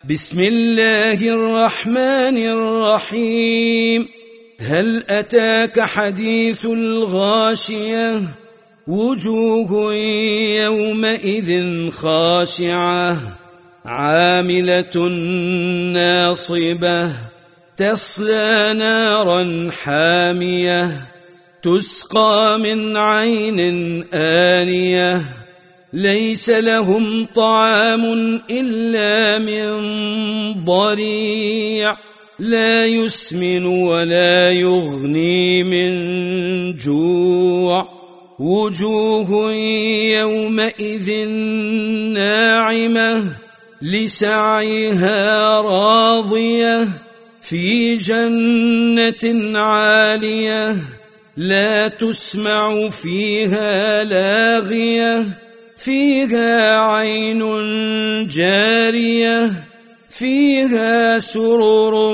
بسم الله الرحمن الرحيم. هل أتاك حديث الغاشية؟ وجوه يومئذ خاشعة عاملة ناصبة تصلى نارا حامية تسقى من عين آنية ليس لهم طعام إلا من ضريع لا يسمن ولا يغني من جوع. وجوه يومئذ ناعمة لسعيها راضية في جنة عالية لا تسمع فيها لاغية فيها عين جارية فيها سرر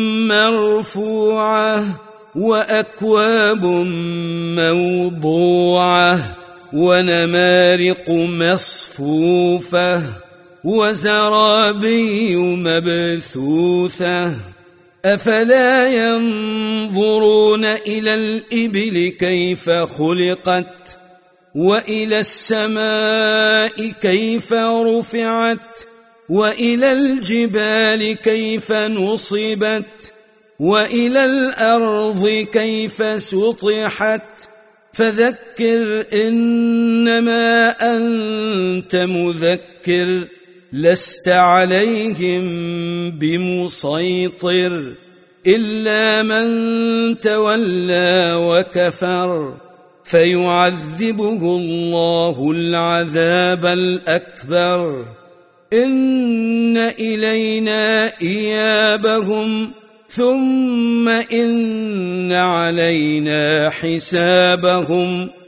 مرفوعة وأكواب موضوعة ونمارق مصفوفة وزرابي مبثوثة. أفلا ينظرون إلى الإبل كيف خلقت وإلى السماء كيف رفعت وإلى الجبال كيف نصبت وإلى الأرض كيف سطحت. فذكر إنما أنت مذكر لست عليهم بمسيطر إلا من تولى وكفر فيعذبه الله العذاب الأكبر. إن إلينا إيابهم ثم إن علينا حسابهم.